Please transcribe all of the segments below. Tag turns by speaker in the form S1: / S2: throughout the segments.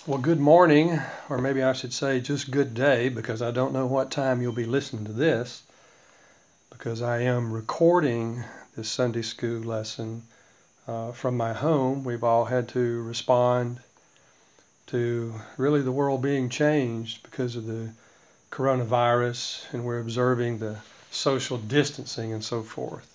S1: Well, good morning, or maybe I should say just good day, because I don't know what time you'll be listening to this, because I am recording this Sunday school lesson from my home. We've all had to respond to really the world being changed because of the coronavirus, and we're observing the social distancing and so forth.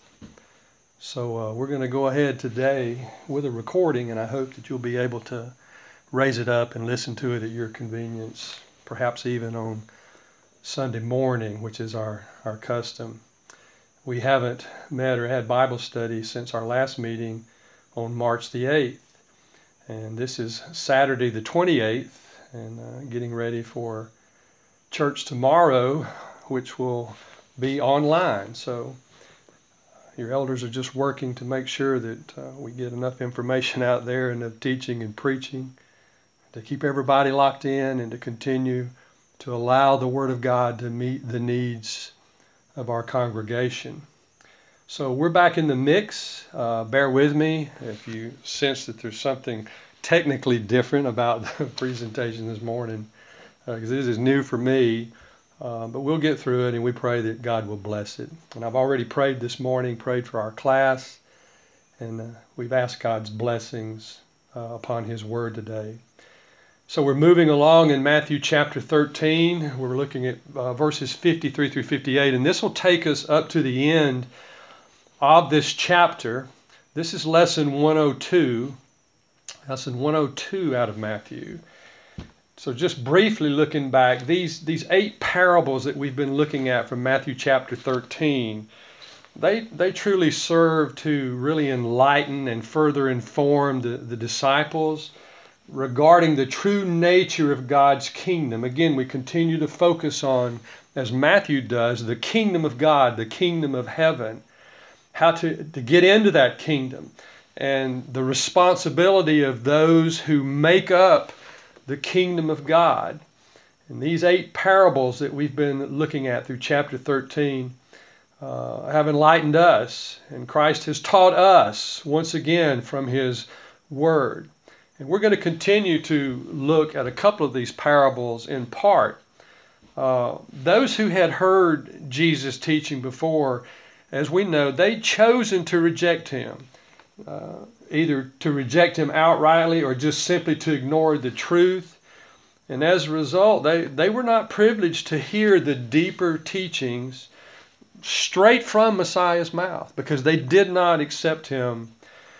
S1: So we're going to go ahead today with a recording, and I hope that you'll be able to raise it up and listen to it at your convenience, perhaps even on Sunday morning, which is our custom. We haven't met or had Bible study since our last meeting on March the 8th. And this is Saturday the 28th, and getting ready for church tomorrow, which will be online. So your elders are just working to make sure that we get enough information out there, enough teaching and preaching, to keep everybody locked in and to continue to allow the Word of God to meet the needs of our congregation. So we're back in the mix. Bear with me if you sense that there's something technically different about the presentation this morning, because this is new for me, but we'll get through it, and we pray that God will bless it. And I've already prayed this morning, prayed for our class, and we've asked God's blessings upon His Word today. So we're moving along in Matthew chapter 13. We're looking at verses 53 through 58, and this will take us up to the end of this chapter. This is lesson 102 out of Matthew. So just briefly looking back, these 8 parables that we've been looking at from Matthew chapter 13, they truly serve to really enlighten and further inform the disciples regarding the true nature of God's kingdom. Again, we continue to focus on, as Matthew does, the kingdom of God, the kingdom of heaven, how to get into that kingdom, and the responsibility of those who make up the kingdom of God. And these 8 parables that we've been looking at through chapter 13 have enlightened us, and Christ has taught us once again from His Word. And we're going to continue to look at a couple of these parables in part. Those who had heard Jesus teaching before, as we know, they'd chosen to reject Him, either to reject Him outrightly or just simply to ignore the truth. And as a result, they were not privileged to hear the deeper teachings straight from Messiah's mouth, because they did not accept Him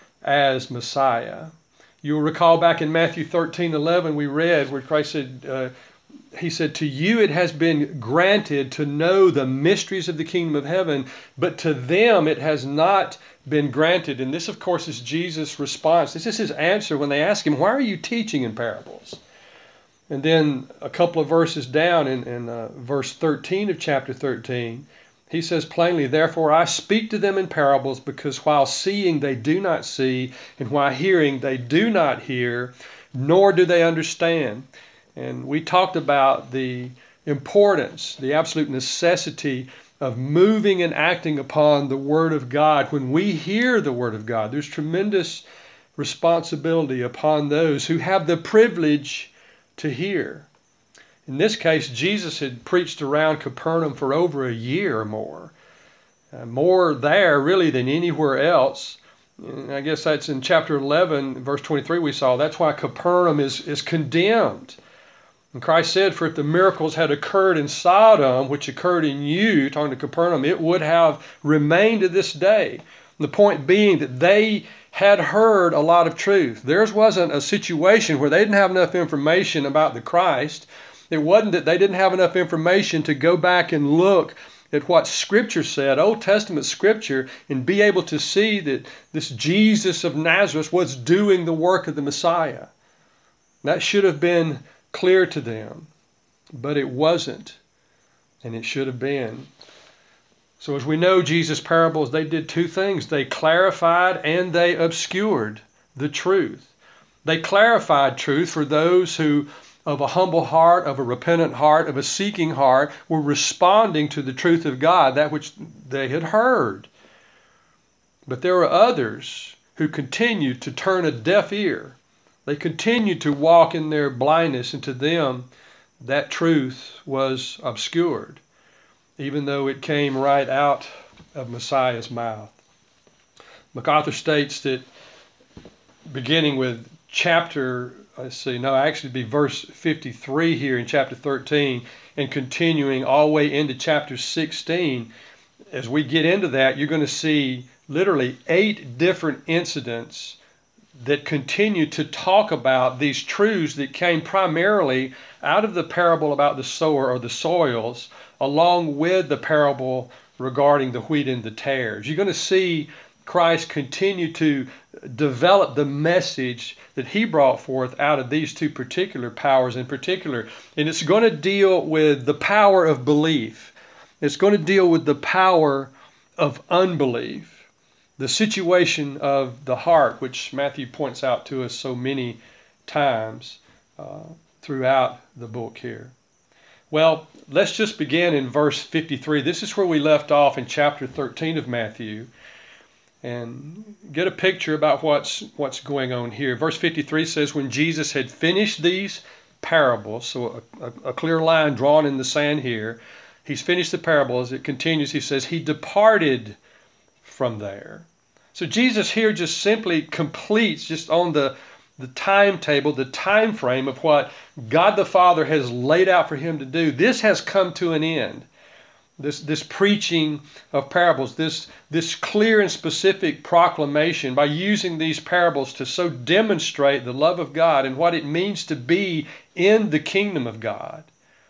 S1: as Messiah. You'll recall back in Matthew 13:11 we read where Christ said, He said, "To you it has been granted to know the mysteries of the kingdom of heaven, but to them it has not been granted." And this, of course, is Jesus' response. This is His answer when they ask Him, "Why are you teaching in parables?" And then a couple of verses down in verse 13 of chapter 13, He says plainly, "Therefore I speak to them in parables, because while seeing they do not see, and while hearing they do not hear, nor do they understand." And we talked about the importance, the absolute necessity of moving and acting upon the Word of God. When we hear the Word of God, there's tremendous responsibility upon those who have the privilege to hear. In this case, Jesus had preached around Capernaum for over a year or more. More there, really, than anywhere else. And I guess that's in chapter 11, verse 23 we saw. That's why Capernaum is condemned. And Christ said, "For if the miracles had occurred in Sodom, which occurred in you," talking to Capernaum, "it would have remained to this day." And the point being that they had heard a lot of truth. Theirs wasn't a situation where they didn't have enough information about the Christ. It wasn't that they didn't have enough information to go back and look at what Scripture said, Old Testament Scripture, and be able to see that this Jesus of Nazareth was doing the work of the Messiah. That should have been clear to them, but it wasn't, and it should have been. So as we know, Jesus' parables, they did 2 things. They clarified and they obscured the truth. They clarified truth for those who, of a humble heart, of a repentant heart, of a seeking heart, were responding to the truth of God, that which they had heard. But there were others who continued to turn a deaf ear. They continued to walk in their blindness, and to them that truth was obscured, even though it came right out of Messiah's mouth. MacArthur states that beginning with verse 53 here in chapter 13 and continuing all the way into chapter 16, as we get into that, you're going to see literally 8 different incidents that continue to talk about these truths that came primarily out of the parable about the sower or the soils, along with the parable regarding the wheat and the tares. You're going to see Christ continue to develop the message that he brought forth out of these 2 particular powers in particular. And it's going to deal with the power of belief. It's going to deal with the power of unbelief. The situation of the heart, which Matthew points out to us so many times throughout the book here. Well, let's just begin in verse 53. This is where we left off in chapter 13 of Matthew, and get a picture about what's going on here. Verse 53 says, when Jesus had finished these parables, so a clear line drawn in the sand here, he's finished the parables. It continues, he says, he departed from there. So Jesus here just simply completes, just on the timetable, the time frame of what God the Father has laid out for him to do. This has come to an end. This preaching of parables, this clear and specific proclamation, by using these parables to so demonstrate the love of God and what it means to be in the kingdom of God.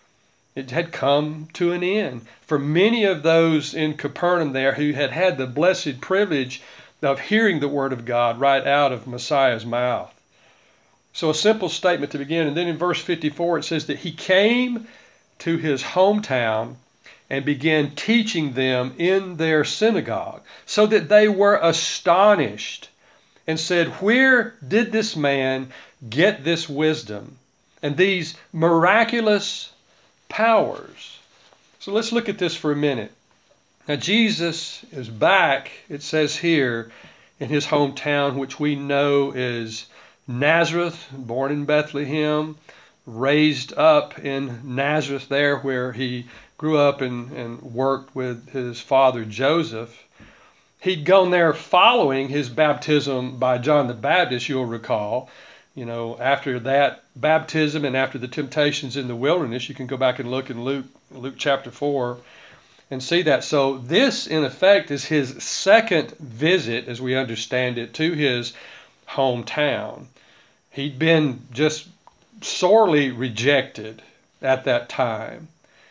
S1: It had come to an end. For many of those in Capernaum there who had had the blessed privilege of hearing the word of God right out of Messiah's mouth. So a simple statement to begin. And then in verse 54 it says that he came to his hometown and began teaching them in their synagogue, so that they were astonished and said, where did this man get this wisdom and these miraculous powers? So let's look at this for a minute. Now Jesus is back, it says here, in his hometown, which we know is Nazareth, born in Bethlehem, raised up in Nazareth there where he grew up and worked with his father Joseph. He'd gone there following his baptism by John the Baptist, you'll recall. You know, after that baptism and after the temptations in the wilderness, you can go back and look in Luke chapter 4 and see that. So this, in effect, is his second visit, as we understand it, to his hometown. He'd been just sorely rejected at that time.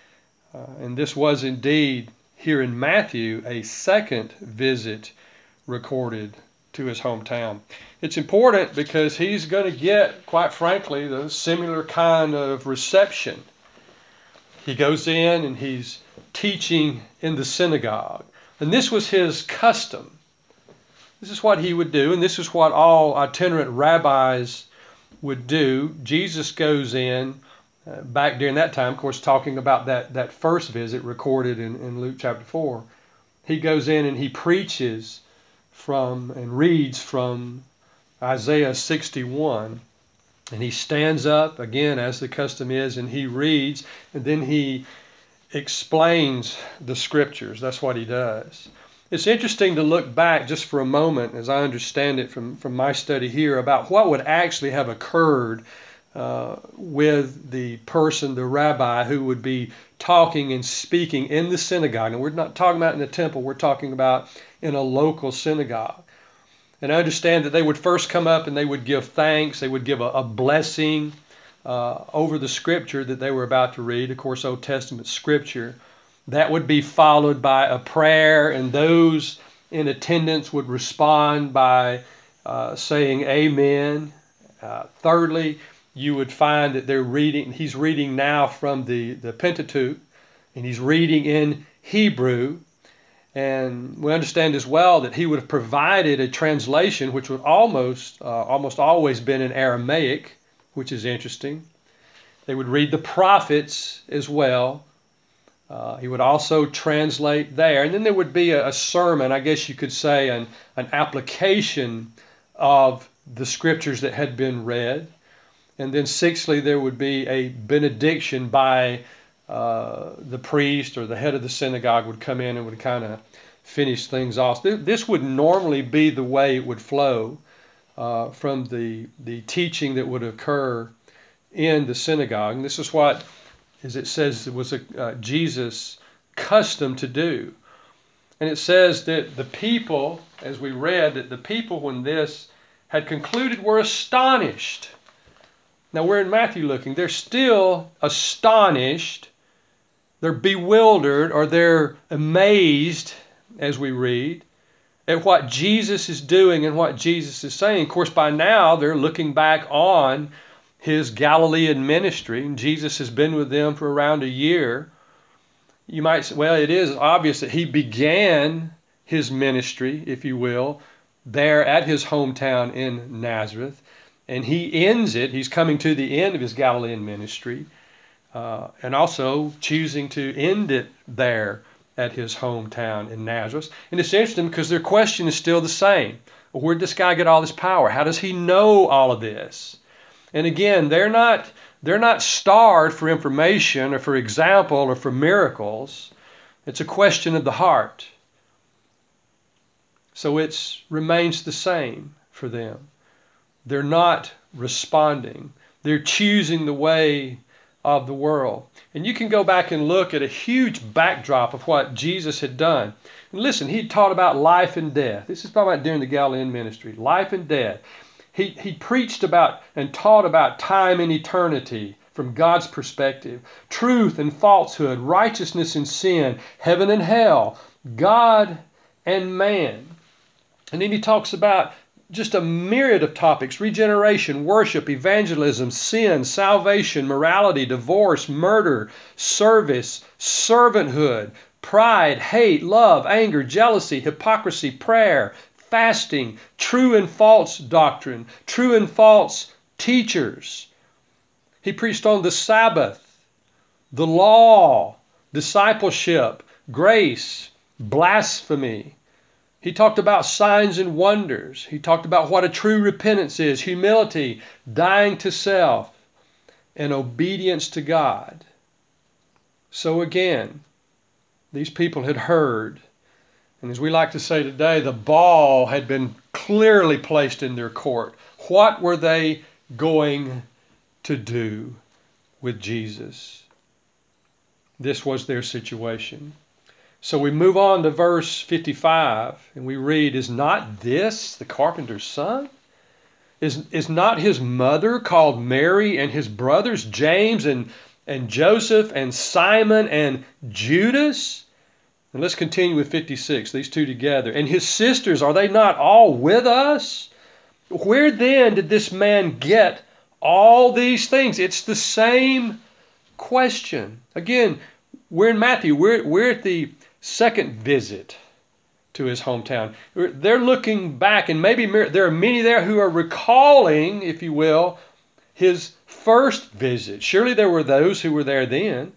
S1: And this was indeed, here in Matthew, a second visit recorded to his hometown. It's important because he's going to get, quite frankly, the similar kind of reception. He goes in and he's teaching in the synagogue. And this was his custom. This is what he would do, and this is what all itinerant rabbis would do. Jesus goes in, back during that time, of course, talking about that first visit recorded in Luke chapter 4. He goes in and he preaches from and reads from Isaiah 61. And he stands up, again, as the custom is, and he reads, and then he explains the scriptures. That's what he does. It's interesting to look back just for a moment, as I understand it from my study here, about what would actually have occurred with the person, the rabbi, who would be talking and speaking in the synagogue. And we're not talking about in the temple, we're talking about in a local synagogue. And I understand that they would first come up and they would give thanks, they would give a blessing over the scripture that they were about to read, of course, Old Testament scripture. That would be followed by a prayer, and those in attendance would respond by saying amen. Thirdly, you would find that he's reading now from the Pentateuch, and he's reading in Hebrew. And we understand as well that he would have provided a translation which would almost always been in Aramaic, which is interesting. They would read the prophets as well. He would also translate there. And then there would be a sermon, I guess you could say, an application of the scriptures that had been read. And then sixthly, there would be a benediction by the priest or the head of the synagogue would come in and would kind of finish things off. This would normally be the way it would flow from the teaching that would occur in the synagogue. And this is what, as it says, it was Jesus' custom to do. And it says that the people, as we read, that the people when this had concluded were astonished. Now we're in Matthew looking. They're still astonished. They're bewildered or they're amazed as we read at what Jesus is doing and what Jesus is saying. Of course, by now they're looking back on his Galilean ministry. And Jesus has been with them for around a year. You might say, well, it is obvious that he began his ministry, if you will, there at his hometown in Nazareth. And he ends it. He's coming to the end of his Galilean ministry. And also choosing to end it there at his hometown in Nazareth. And it's interesting because their question is still the same. Well, where did this guy get all this power? How does he know all of this? And again, they're not starved for information or for example or for miracles. It's a question of the heart. So it remains the same for them. They're not responding. They're choosing the way of the world. And you can go back and look at a huge backdrop of what Jesus had done. And listen, he taught about life and death. This is talking about during the Galilean ministry, life and death. He preached about and taught about time and eternity from God's perspective, truth and falsehood, righteousness and sin, heaven and hell, God and man. And then he talks about just a myriad of topics: regeneration, worship, evangelism, sin, salvation, morality, divorce, murder, service, servanthood, pride, hate, love, anger, jealousy, hypocrisy, prayer, fasting, true and false doctrine, true and false teachers. He preached on the Sabbath, the law, discipleship, grace, blasphemy. He talked about signs and wonders. He talked about what a true repentance is, humility, dying to self, and obedience to God. So again, these people had heard, and as we like to say today, the ball had been clearly placed in their court. What were they going to do with Jesus? This was their situation. So we move on to verse 55, and we read, "Is not this the carpenter's son? Is not his mother called Mary, and his brothers James and Joseph and Simon and Judas?" And let's continue with 56, these two together. "And his sisters, are they not all with us? Where then did this man get all these things?" It's the same question. Again, we're in Matthew. We're at the second visit to his hometown. They're looking back, and maybe there are many there who are recalling, if you will, his first visit. Surely there were those who were there then.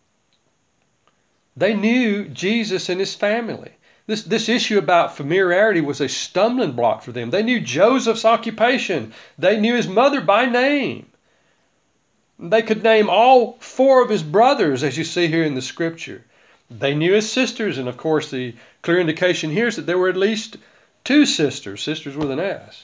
S1: They knew Jesus and his family. This issue about familiarity was a stumbling block for them. They knew Joseph's occupation. They knew his mother by name. They could name all four of his brothers, as you see here in the scripture. They knew his sisters, and of course the clear indication here is that there were at least two sisters, sisters with an S.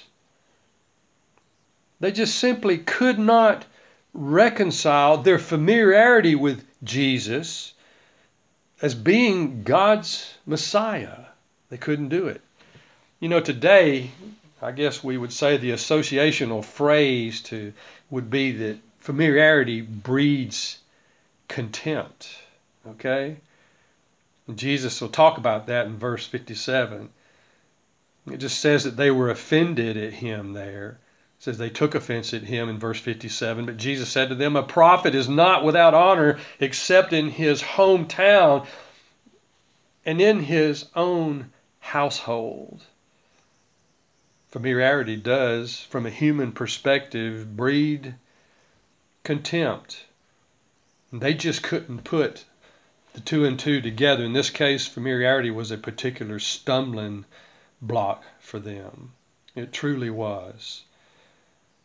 S1: They just simply could not reconcile their familiarity with Jesus as being God's Messiah. They couldn't do it. You know, today, I guess we would say the associational phrase would be that familiarity breeds contempt. Okay? And Jesus will talk about that in verse 57. It just says that they were offended at him there. It says they took offense at him in verse 57. But Jesus said to them, "A prophet is not without honor except in his hometown and in his own household." Familiarity does, from a human perspective, breed contempt. They just couldn't put the two and two together. In this case, familiarity was a particular stumbling block for them. It truly was.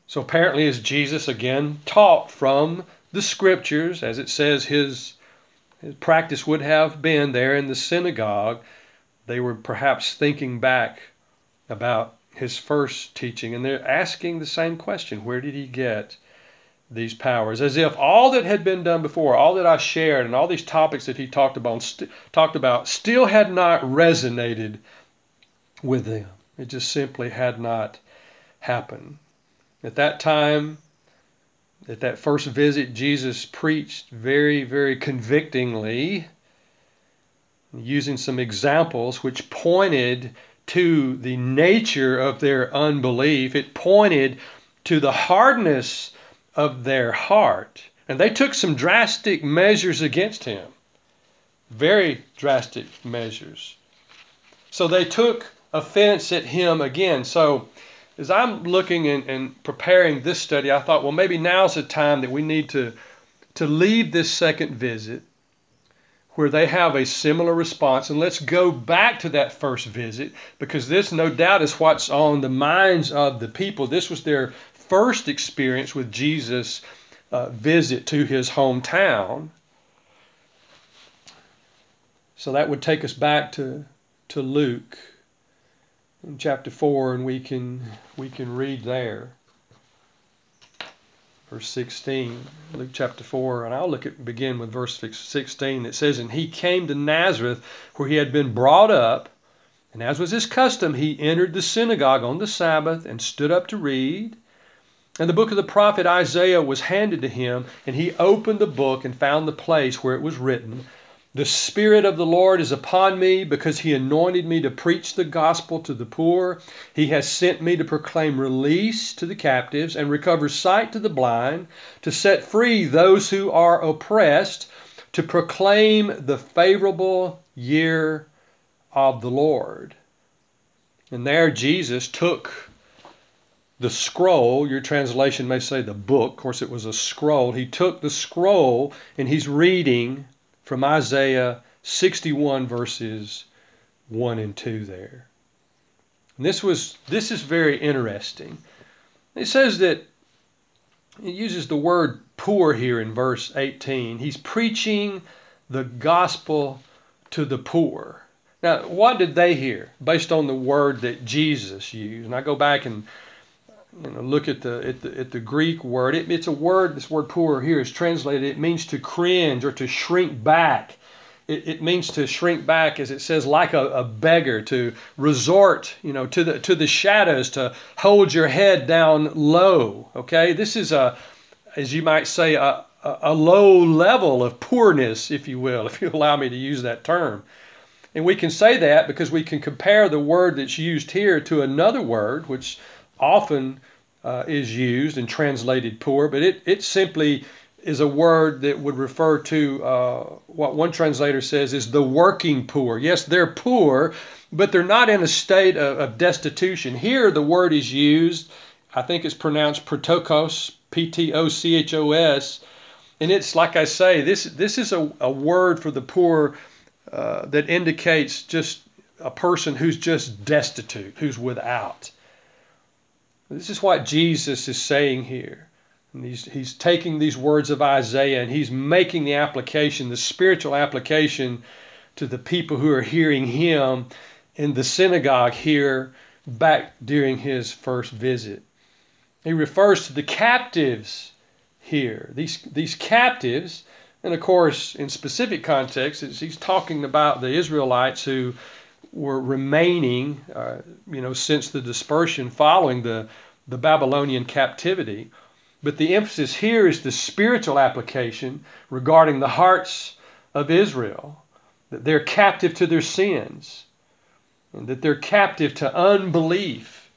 S1: So apparently, as Jesus again taught from the Scriptures, as it says his practice would have been there in the synagogue, they were perhaps thinking back about his first teaching, and they're asking the same question: where did he get these powers? As if all that had been done before, all that I shared, and all these topics that he talked about still had not resonated with them. It just simply had not happened. At that time, at that first visit, Jesus preached very, very convictingly, using some examples which pointed to the nature of their unbelief. It pointed to the hardness of their heart. And they took some drastic measures against him. Very drastic measures. So they took offense at him again. So as I'm looking and preparing this study, I thought, well, maybe now's the time that we need to leave this second visit where they have a similar response, and let's go back to that first visit, because this no doubt is what's on the minds of the people. This was their first experience with Jesus' visit to his hometown. So that would take us back to Luke in chapter 4, and we can read there. Verse 16, Luke chapter 4, and I'll begin with verse 16. It says, "And he came to Nazareth, where he had been brought up, and as was his custom, he entered the synagogue on the Sabbath and stood up to read. And the book of the prophet Isaiah was handed to him, and he opened the book and found the place where it was written, 'The Spirit of the Lord is upon me, because he anointed me to preach the gospel to the poor. He has sent me to proclaim release to the captives and recover sight to the blind, to set free those who are oppressed, to proclaim the favorable year of the Lord.'" And there Jesus took the scroll. Your translation may say the book. Of course, it was a scroll. He took the scroll and he's reading from Isaiah 61 verses 1 and 2 there. And this is very interesting. It says that it uses the word poor here in verse 18. He's preaching the gospel to the poor. Now, what did they hear based on the word that Jesus used? And I go back and look at the Greek word. It's a word. This word "poor" here is translated. It means to cringe or to shrink back. It means to shrink back, as it says, like a beggar, to resort, to the shadows, to hold your head down low. Okay, this is as you might say, a low level of poorness, if you will, if you allow me to use that term. And we can say that because we can compare the word that's used here to another word, which often is used and translated poor, but it simply is a word that would refer to what one translator says is the working poor. Yes, they're poor, but they're not in a state of destitution. Here the word is used, I think it's pronounced protokos, P-T-O-C-H-O-S, and it's like I say, this is a word for the poor that indicates just a person who's just destitute, who's without. This is what Jesus is saying here. And he's taking these words of Isaiah and he's making the application, the spiritual application, to the people who are hearing him in the synagogue here back during his first visit. He refers to the captives here. These captives, and of course in specific context, he's talking about the Israelites who were remaining, since the dispersion following the Babylonian captivity. But the emphasis here is the spiritual application regarding the hearts of Israel, that they're captive to their sins, and that they're captive to unbelief.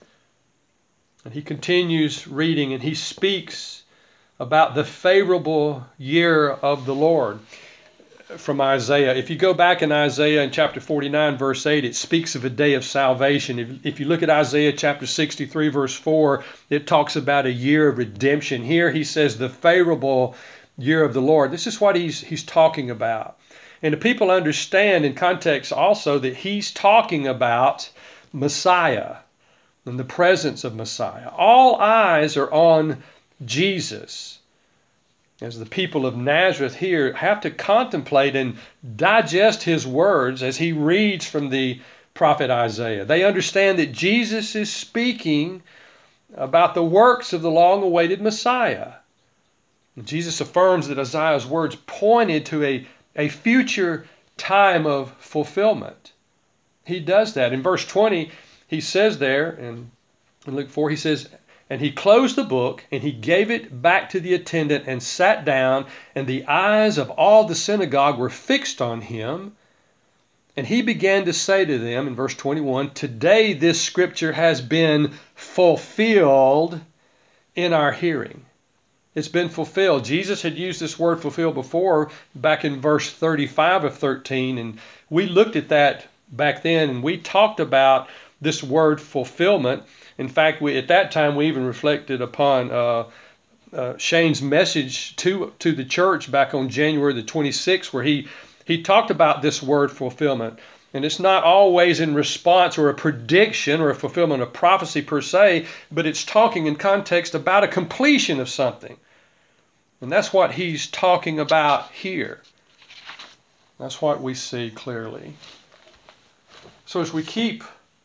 S1: And he continues reading, and he speaks about the favorable year of the Lord from Isaiah. If you go back in Isaiah in chapter 49, verse 8, it speaks of a day of salvation. If you look at Isaiah chapter 63, verse 4, it talks about a year of redemption. Here he says the favorable year of the Lord. This is what he's talking about. And the people understand in context also that he's talking about Messiah. in the presence of Messiah. All eyes are on Jesus, as the people of Nazareth here have to contemplate and digest his words as he reads from the prophet Isaiah. They understand that Jesus is speaking about the works of the long-awaited Messiah. And Jesus affirms that Isaiah's words pointed to a future time of fulfillment. He does that. In verse 20, he says there, in Luke 4, he says, "And he closed the book, and he gave it back to the attendant and sat down, and the eyes of all the synagogue were fixed on him. And he began to say to them," in verse 21, "Today this scripture has been fulfilled in our hearing." It's been fulfilled. Jesus had used this word fulfilled before back in verse 35 of 13, and we looked at that back then, and we talked about this word fulfillment. In fact, at that time, we even reflected upon Shane's message to the church back on January the 26th, where he talked about this word fulfillment. And it's not always in response or a prediction or a fulfillment of prophecy per se, but it's talking in context about a completion of something. And that's what he's talking about here. That's what we see clearly. So as we keep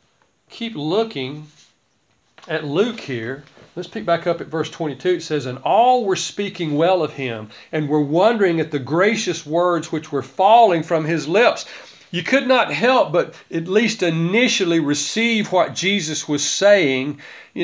S1: looking at Luke here, let's pick back up at verse 22. It says, "And all were speaking well of him, and were wondering at the gracious words which were falling from his lips." You could not help but at least initially receive what Jesus was saying,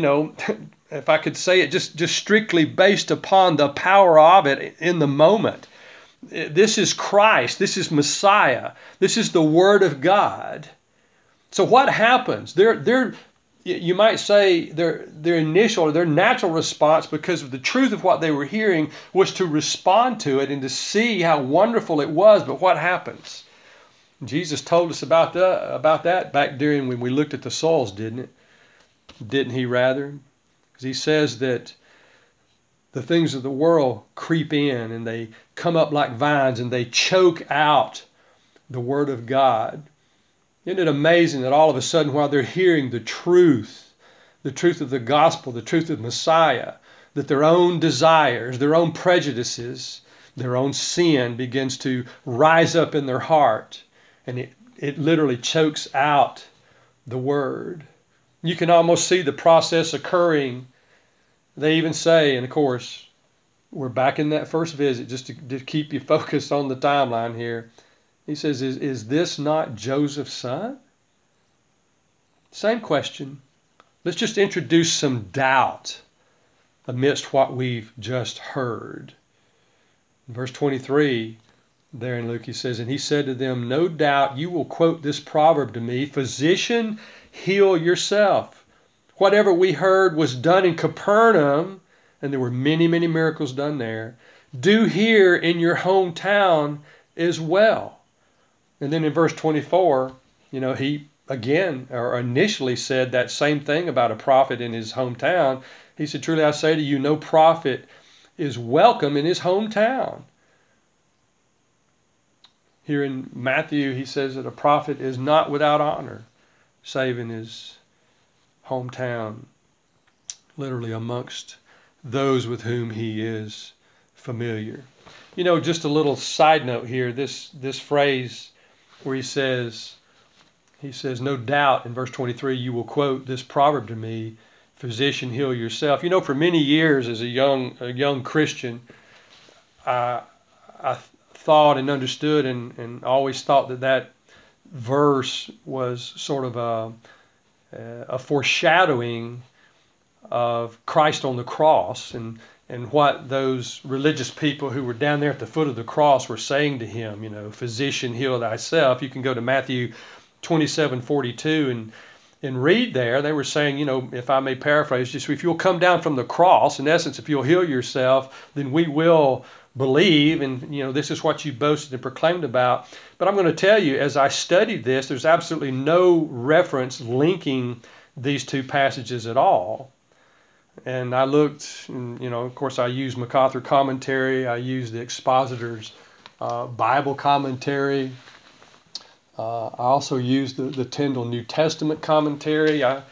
S1: if I could say it, just strictly based upon the power of it in the moment. This is Christ. This is Messiah. This is the Word of God. So what happens? You might say their initial or their natural response, because of the truth of what they were hearing, was to respond to it and to see how wonderful it was. But what happens? Jesus told us about that back during when we looked at the souls, didn't it? Didn't he rather? Because he says that the things of the world creep in and they come up like vines and they choke out the Word of God. Isn't it amazing that all of a sudden, while they're hearing the truth of the gospel, the truth of Messiah, that their own desires, their own prejudices, their own sin begins to rise up in their heart, and it literally chokes out the Word. You can almost see the process occurring. They even say, and of course, we're back in that first visit, just to keep you focused on the timeline here. He says, is this not Joseph's son? Same question. Let's just introduce some doubt amidst what we've just heard. In verse 23, there in Luke, he says, "And he said to them, 'No doubt you will quote this proverb to me, Physician, heal yourself. Whatever we heard was done in Capernaum,'" and there were many, many miracles done there, "do here in your hometown as well." And then in verse 24, he again, or initially said that same thing about a prophet in his hometown. He said, "Truly I say to you, no prophet is welcome in his hometown." Here in Matthew, he says that a prophet is not without honor, save in his hometown, literally amongst those with whom he is familiar. Just a little side note here, this phrase where he says, "No doubt," in verse 23, "you will quote this proverb to me, Physician, heal yourself." For many years as a young Christian, I thought and understood and always thought that verse was sort of a foreshadowing of Christ on the cross and what those religious people who were down there at the foot of the cross were saying to him, "Physician, heal thyself." You can go to Matthew 27:42 and read there. They were saying, if I may paraphrase, just if you'll come down from the cross, in essence, if you'll heal yourself, then we will believe, and this is what you boasted and proclaimed about. But I'm going to tell you, as I studied this, there's absolutely no reference linking these two passages at all. And I looked, and, of course, I used MacArthur commentary. I used the Expositor's Bible commentary. I also used the Tyndale New Testament commentary. I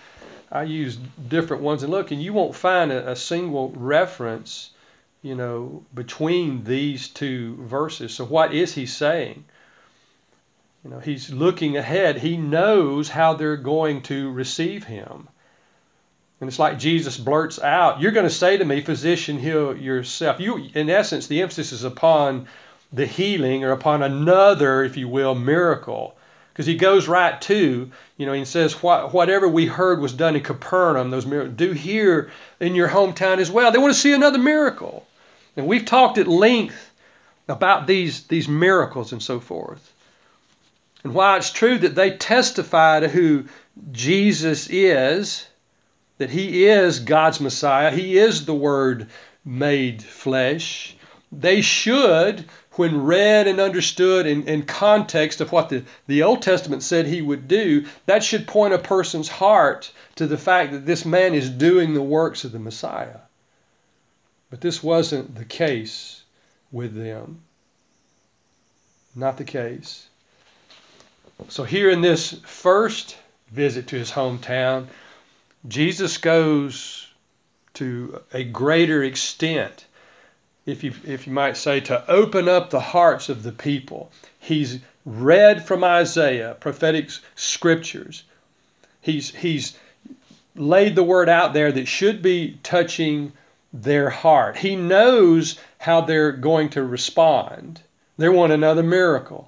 S1: I use different ones and look, and you won't find a single reference, between these two verses. So what is he saying? He's looking ahead. He knows how they're going to receive him. And it's like Jesus blurts out, "You're going to say to me, physician, heal yourself." In essence, the emphasis is upon the healing, or upon another, if you will, miracle. Because he goes right to, he says, whatever we heard was done in Capernaum, those miracles, do here in your hometown as well. They want to see another miracle. And we've talked at length about these miracles and so forth. And why it's true that they testify to who Jesus is, that he is God's Messiah, he is the Word made flesh. They should, when read and understood in context of what the Old Testament said he would do, that should point a person's heart to the fact that this man is doing the works of the Messiah. But this wasn't the case with them. Not the case. So here in this first visit to his hometown, Jesus goes to a greater extent, if you might say, to open up the hearts of the people. He's read from Isaiah, prophetic scriptures. He's laid the word out there that should be touching their heart. He knows how they're going to respond. They want another miracle.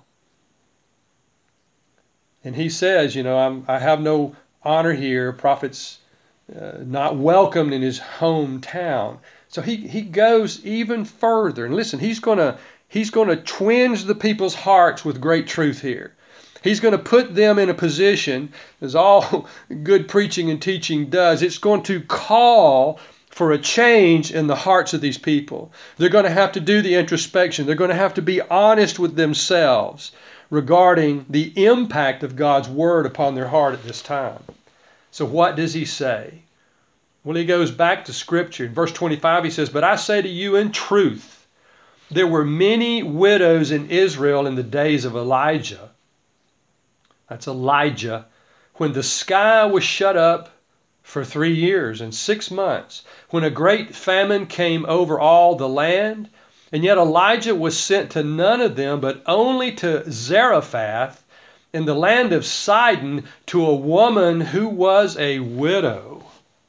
S1: And he says, I have no honor here. Prophets not welcomed in his hometown. So he goes even further. And listen, he's going to twinge the people's hearts with great truth here. He's going to put them in a position, as all good preaching and teaching does, it's going to call for a change in the hearts of these people. They're going to have to do the introspection. They're going to have to be honest with themselves regarding the impact of God's word upon their heart at this time. So what does he say? Well, he goes back to Scripture. In verse 25 he says, "But I say to you in truth, there were many widows in Israel in the days of Elijah." That's Elijah. "When the sky was shut up for 3 years and 6 months, when a great famine came over all the land, and yet Elijah was sent to none of them, but only to Zarephath in the land of Sidon, to a woman who was a widow."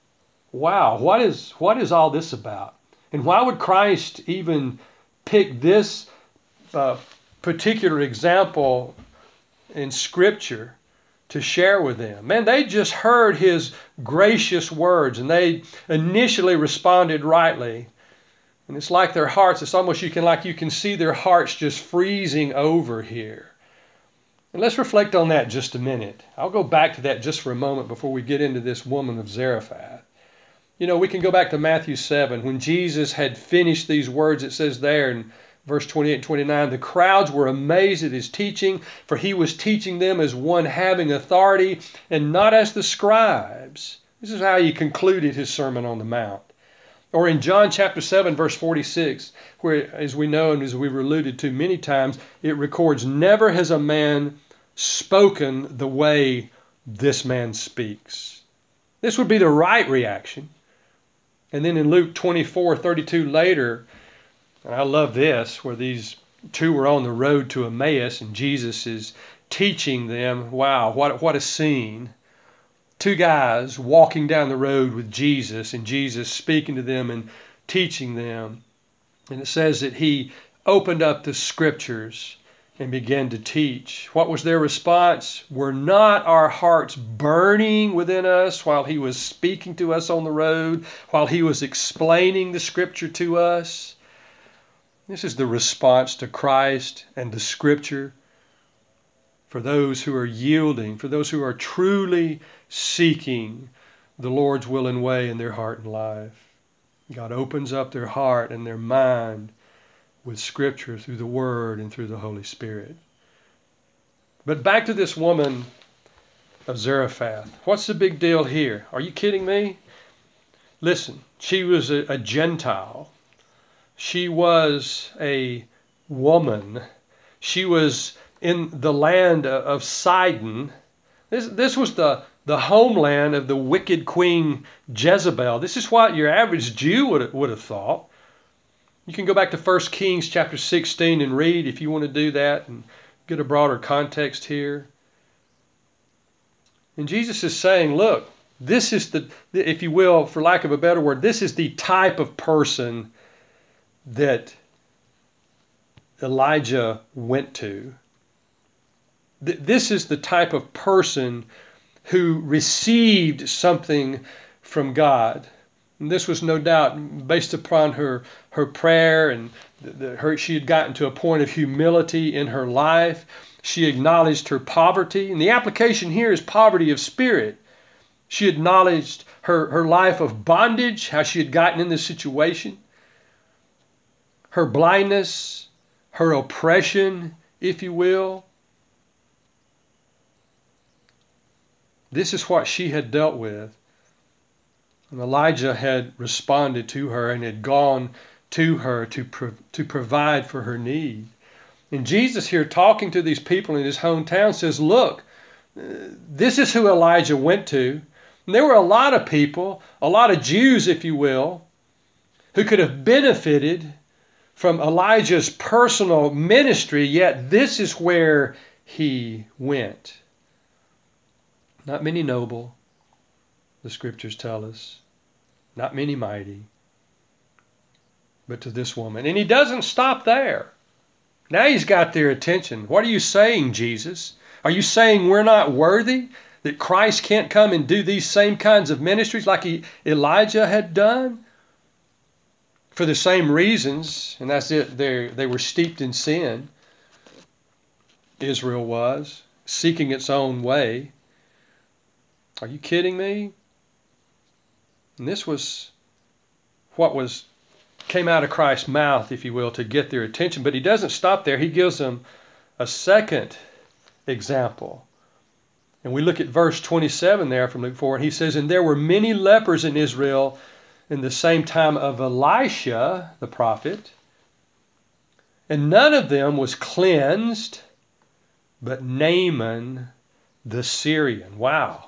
S1: Wow, what is all this about? And why would Christ even pick this particular example in Scripture to share with them? Man, they just heard his gracious words, and they initially responded rightly. And it's like their hearts, it's almost you can see their hearts just freezing over here. And let's reflect on that just a minute. I'll go back to that just for a moment before we get into this woman of Zarephath. We can go back to Matthew 7. When Jesus had finished these words, it says there in verse 28 and 29, "The crowds were amazed at his teaching, for he was teaching them as one having authority and not as the scribes." This is how he concluded his Sermon on the Mount. Or in John chapter 7, verse 46, where, as we know and as we've alluded to many times, it records, "Never has a man spoken the way this man speaks." This would be the right reaction. And then in Luke 24:32 later, and I love this, where these two were on the road to Emmaus and Jesus is teaching them. Wow, what a scene. Two guys walking down the road with Jesus, and Jesus speaking to them and teaching them. And it says that he opened up the Scriptures and began to teach. What was their response? "Were not our hearts burning within us while he was speaking to us on the road, while he was explaining the Scripture to us?" This is the response to Christ and the Scripture for those who are yielding, for those who are truly seeking the Lord's will and way in their heart and life. God opens up their heart and their mind with Scripture through the Word and through the Holy Spirit. But back to this woman of Zarephath. What's the big deal here? Are you kidding me? Listen, she was a Gentile. She was a woman. She was in the land of Sidon. This was the the homeland of the wicked Queen Jezebel. This is what your average Jew would have thought. You can go back to 1 Kings chapter 16 and read if you want to do that and get a broader context here. And Jesus is saying, look, this is the, if you will, for lack of a better word, this is the type of person that Elijah went to. This is the type of person who received something from God. And this was no doubt based upon her prayer, and she had gotten to a point of humility in her life. She acknowledged her poverty. And the application here is poverty of spirit. She acknowledged her life of bondage, how she had gotten in this situation, her blindness, her oppression, if you will. This is what she had dealt with. And Elijah had responded to her and had gone to her to provide for her need. And Jesus here, talking to these people in his hometown, says, look, this is who Elijah went to. And there were a lot of people, a lot of Jews, if you will, who could have benefited from Elijah's personal ministry, yet this is where he went. Not many noble, the scriptures tell us. Not many mighty, but to this woman. And he doesn't stop there. Now he's got their attention. What are you saying, Jesus? Are you saying we're not worthy? That Christ can't come and do these same kinds of ministries like Elijah had done? For the same reasons, and that's it, they were steeped in sin. Israel was, seeking its own way. Are you kidding me? And this was what came out of Christ's mouth, if you will, to get their attention. But he doesn't stop there. He gives them a second example. And we look at verse 27 there from Luke 4. And he says, and there were many lepers in Israel in the same time of Elisha, the prophet. And none of them was cleansed, but Naaman the Syrian. Wow.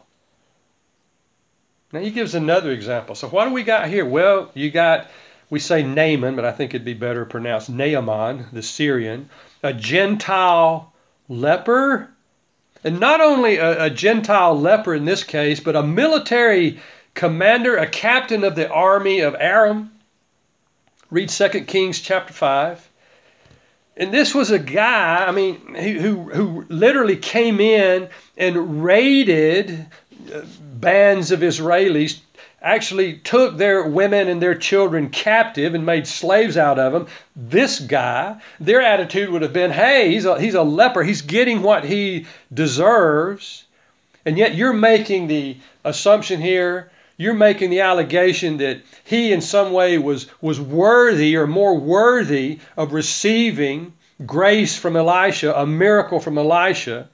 S1: Now he gives another example. So what do we got here? Well, we say Naaman, but I think it'd be better pronounced Naaman, the Syrian, a Gentile leper. And not only a Gentile leper in this case, but a military commander, a captain of the army of Aram. Read 2 Kings chapter 5. And this was a guy, who literally came in and raided bands of Israelis, actually took their women and their children captive and made slaves out of them. This guy, their attitude would have been, hey, he's a leper. He's getting what he deserves. And yet you're making the assumption here, you're making the allegation that he in some way was worthy or more worthy of receiving grace from Elisha, a miracle from Elisha.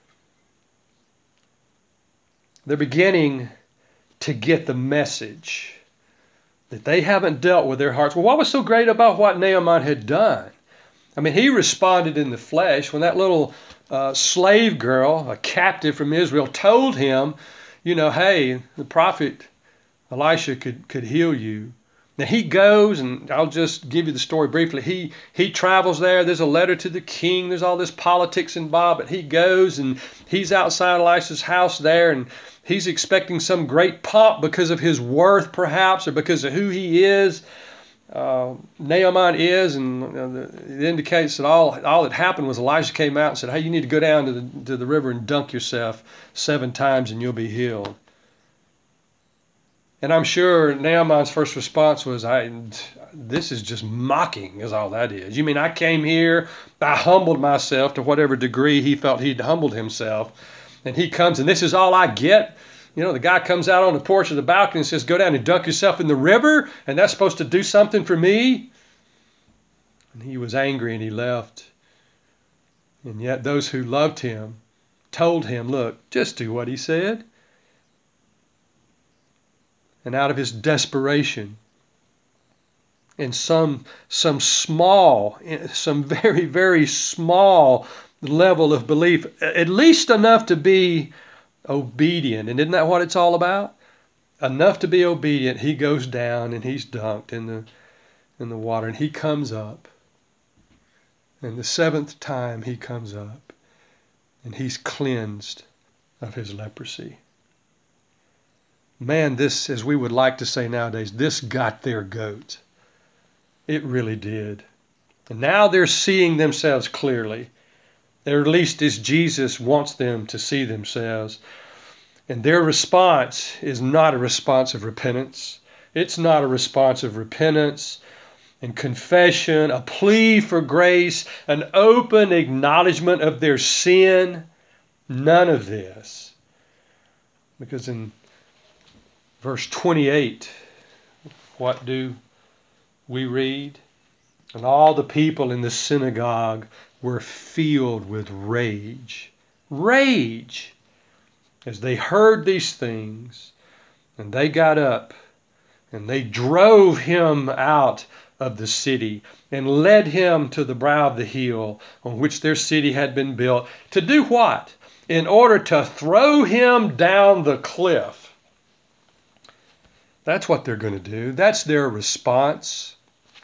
S1: They're beginning to get the message that they haven't dealt with their hearts. Well, what was so great about what Naaman had done? He responded in the flesh when that little slave girl, a captive from Israel, told him, hey, the prophet Elisha could heal you. Now he goes, and I'll just give you the story briefly. He travels there. There's a letter to the king. There's all this politics involved, but he goes and he's outside Elisha's house there, and he's expecting some great pomp because of his worth, perhaps, or because of who he is. Naaman is, and it indicates that all that happened was Elisha came out and said, hey, you need to go down to the river and dunk yourself 7 times and you'll be healed. And I'm sure Naaman's first response was, this is just mocking, is all that is. You mean I came here, I humbled myself to whatever degree he felt he'd humbled himself, and he comes and this is all I get? The guy comes out on the porch of the balcony and says, go down and dunk yourself in the river, and that's supposed to do something for me? And he was angry and he left. And yet those who loved him told him, look, just do what he said. And out of his desperation and some very, very small level of belief, at least enough to be obedient. And isn't that what it's all about? Enough to be obedient. He goes down and he's dunked in the water, and he comes up. And the seventh time he comes up, and he's cleansed of his leprosy. Man, this, as we would like to say nowadays, this got their goat. It really did. And now they're seeing themselves clearly, or at least as Jesus wants them to see themselves. And their response is not a response of repentance. It's not a response of repentance and confession, a plea for grace, an open acknowledgement of their sin. None of this. Because in verse 28, what do we read? And all the people in the synagogue were filled with rage. Rage! As they heard these things, and they got up, and they drove him out of the city, and led him to the brow of the hill on which their city had been built. To do what? In order to throw him down the cliff. That's what they're going to do. That's their response.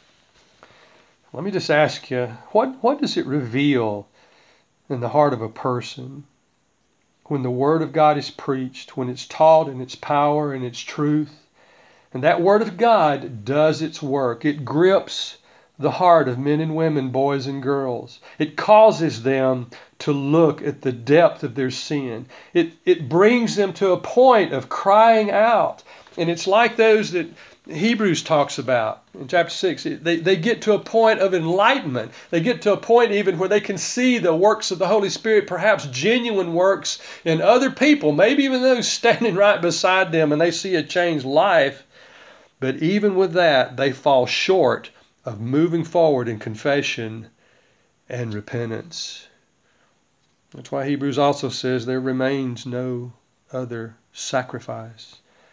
S1: Let me just ask you, what does it reveal in the heart of a person when the Word of God is preached, when it's taught in its power and its truth? And that Word of God does its work. It grips the heart of men and women, boys and girls. It causes them to look at the depth of their sin. It brings them to a point of crying out. And it's like those that Hebrews talks about in chapter 6. They get to a point of enlightenment. They get to a point even where they can see the works of the Holy Spirit, perhaps genuine works in other people, maybe even those standing right beside them, and they see a changed life. But even with that, they fall short of moving forward in confession and repentance. That's why Hebrews also says there remains no other sacrifice.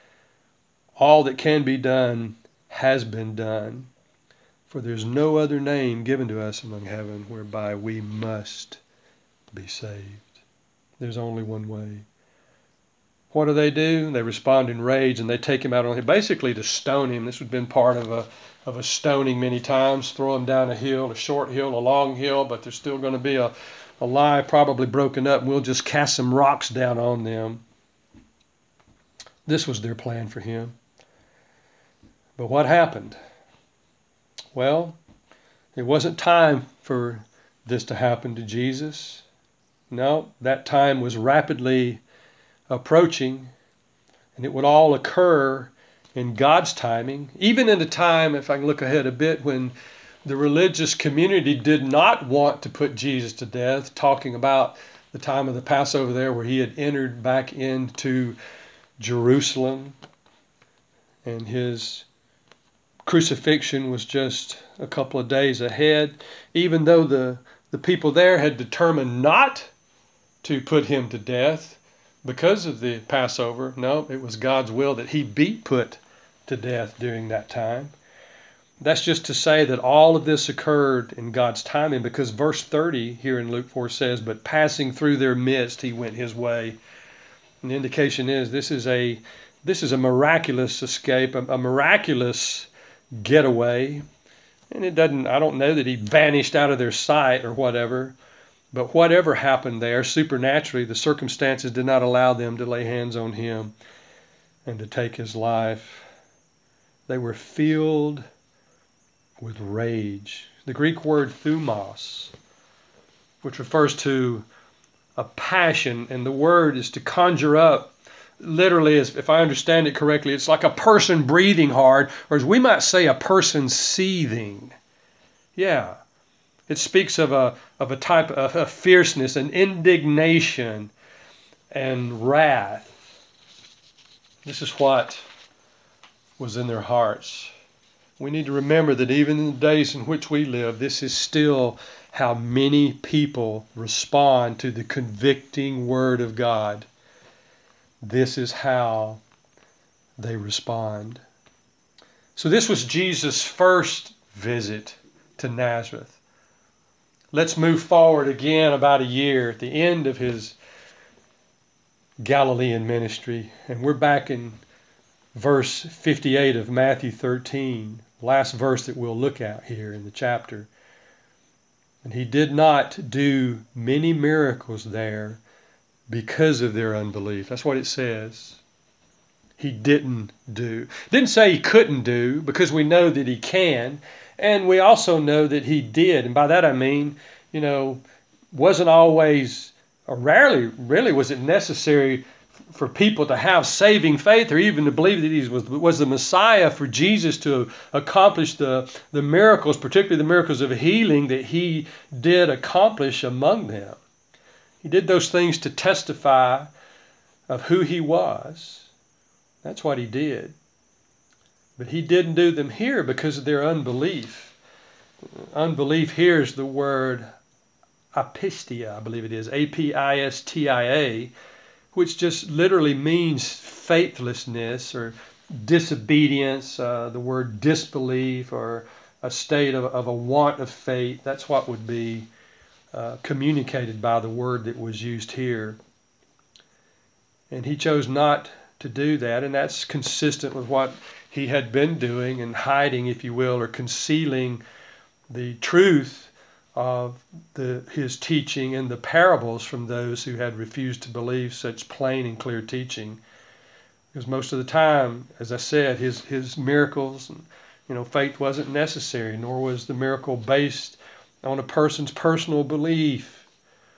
S1: All that can be done has been done, for there's no other name given to us among heaven whereby we must be saved. There's only one way. What do? They respond in rage, and they take him out on him, basically to stone him. This would have been part of a stoning many times. Throw him down a hill, a short hill, a long hill, but there's still going to be a lie probably broken up, and we'll just cast some rocks down on them. This was their plan for him. But what happened? Well, it wasn't time for this to happen to Jesus. No, that time was rapidly approaching, and it would all occur in God's timing, even in a time, if I can look ahead a bit, when the religious community did not want to put Jesus to death, talking about the time of the Passover there where he had entered back into Jerusalem, and his crucifixion was just a couple of days ahead, even though the people there had determined not to put him to death because of the Passover. No, it was God's will that he be put to death during that time. That's just to say that all of this occurred in God's timing, because verse 30 here in Luke 4 says, "But passing through their midst, he went his way." And the indication is this is a miraculous escape, a miraculous getaway. And I don't know that he vanished out of their sight or whatever, but whatever happened there, supernaturally, the circumstances did not allow them to lay hands on him and to take his life. They were filled with rage. The Greek word thumos, which refers to a passion, and the word is to conjure up. Literally, if I understand it correctly, it's like a person breathing hard, or as we might say, a person seething. Yeah. It speaks of a type of a fierceness, an indignation, and wrath. This is what was in their hearts. We need to remember that even in the days in which we live, this is still how many people respond to the convicting Word of God. This is how they respond. So this was Jesus' first visit to Nazareth. Let's move forward again about a year at the end of his Galilean ministry. And we're back in verse 58 of Matthew 13, last verse that we'll look at here in the chapter. And he did not do many miracles there because of their unbelief. That's what it says. He didn't do. Didn't say he couldn't do, because we know that he can. And we also know that he did. And by that I mean, wasn't always, or rarely, really was it necessary for people to have saving faith or even to believe that he was the Messiah for Jesus to accomplish the miracles, particularly the miracles of healing that he did accomplish among them. He did those things to testify of who he was. That's what he did. But he didn't do them here because of their unbelief. Unbelief here is the word apistia, I believe it is, A-P-I-S-T-I-A, which just literally means faithlessness or disobedience, the word disbelief, or a state of a want of faith. That's what would be communicated by the word that was used here. And he chose not to do that, and that's consistent with what he had been doing and hiding, if you will, or concealing the truth of his teaching and the parables from those who had refused to believe such plain and clear teaching. Because most of the time, as I said, his miracles, faith wasn't necessary, nor was the miracle based on a person's personal belief.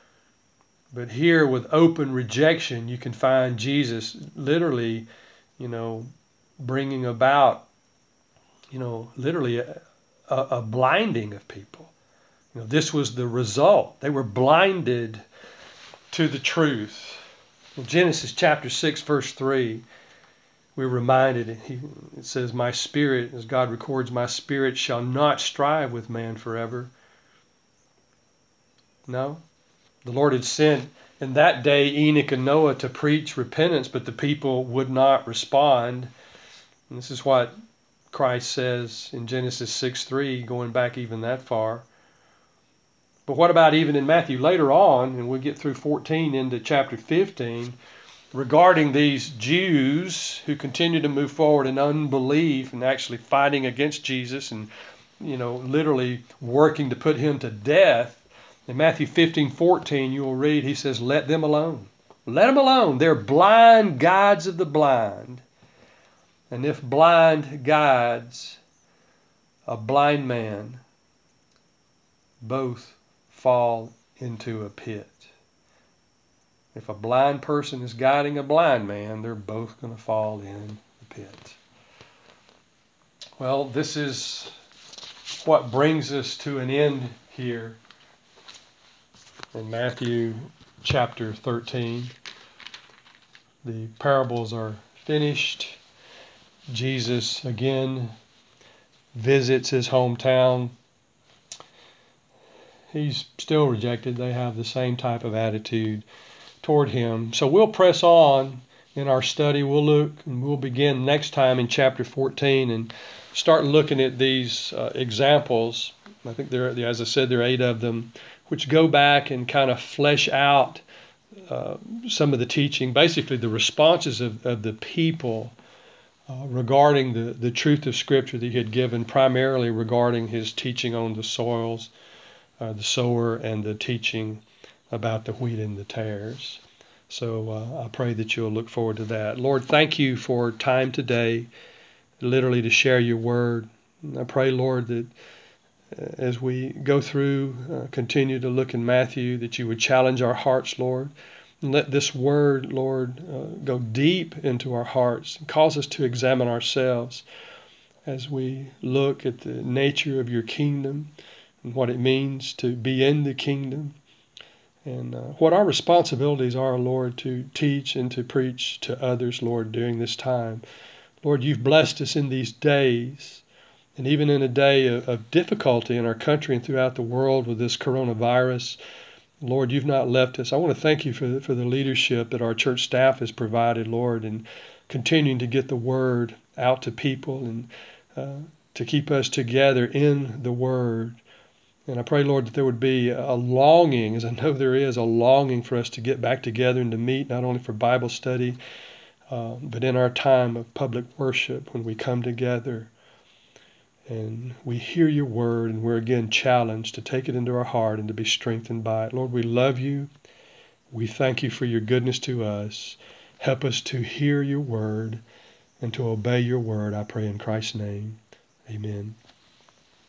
S1: But here, with open rejection, you can find Jesus literally, bringing about, literally a blinding of people. This was the result. They were blinded to the truth. In Genesis chapter 6, verse 3, we're reminded, it says, my spirit, as God records, my spirit shall not strive with man forever. No. The Lord had sent in that day Enoch and Noah to preach repentance, but the people would not respond. And this is what Christ says in Genesis 6:3, going back even that far. But what about even in Matthew later on, and we'll get through 14 into chapter 15, regarding these Jews who continue to move forward in unbelief and actually fighting against Jesus and, literally working to put him to death. In Matthew 15:14, you will read, he says, let them alone. Let them alone. They're blind guides of the blind. And if blind guides a blind man, both fall into a pit. If a blind person is guiding a blind man, they're both going to fall in the pit. Well, this is what brings us to an end here in Matthew chapter 13. The parables are finished. Jesus again visits his hometown. He's still rejected. They have the same type of attitude toward him. So we'll press on in our study. We'll look and we'll begin next time in chapter 14 and start looking at these examples. I think as I said, there are 8 of them, which go back and kind of flesh out some of the teaching, basically the responses of the people regarding the truth of Scripture that he had given, primarily regarding his teaching on the soils, the sower, and the teaching about the wheat and the tares. So I pray that you'll look forward to that. Lord, thank you for time today, literally to share your word. I pray, Lord, that as we go through, continue to look in Matthew, that you would challenge our hearts, Lord. And let this word, Lord, go deep into our hearts and cause us to examine ourselves as we look at the nature of your kingdom and what it means to be in the kingdom, and what our responsibilities are, Lord, to teach and to preach to others, Lord, during this time. Lord, you've blessed us in these days, and even in a day of difficulty in our country and throughout the world with this coronavirus. Lord, you've not left us. I want to thank you for the leadership that our church staff has provided, Lord, and continuing to get the word out to people and to keep us together in the word. And I pray, Lord, that there would be a longing, as I know there is, a longing for us to get back together and to meet, not only for Bible study, but in our time of public worship when we come together and we hear your word and we're again challenged to take it into our heart and to be strengthened by it. Lord, we love you. We thank you for your goodness to us. Help us to hear your word and to obey your word, I pray in Christ's name. Amen.